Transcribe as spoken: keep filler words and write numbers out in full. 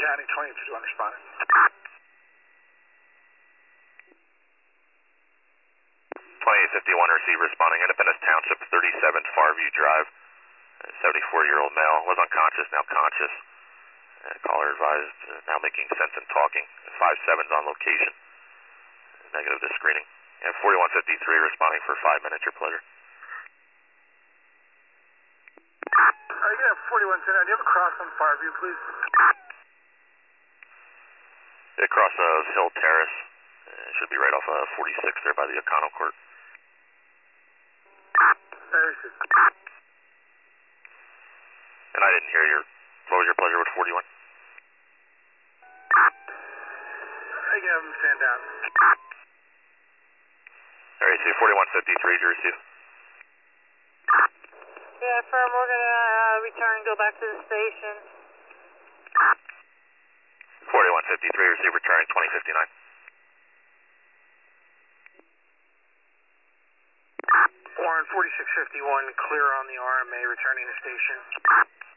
County, twenty fifty-one responding. twenty-eight fifty-one, receive responding. Independence Township, thirty-seven Farview Drive. seventy-four-year-old male, was unconscious, now conscious. Uh, caller advised, uh, now making sense and talking. five seven's on location. Negative to screening. And forty-one fifty-three responding for five minutes, your pleasure. Uh, yeah, forty-one ten, do you have a cross on Farview, please? Across of Hill Terrace. Uh, should be right off of forty-six there by the Econo Court. thirty-six. And I didn't hear your, what was your pleasure with forty-one? I can have him stand down. Alright, so forty-one fifty-three to receive. Yeah, firm, we're going to uh, return, go back to the station. forty-one fifty-three, receive returning twenty fifty-nine. Warren, forty-six fifty-one, clear on the R M A, returning to station.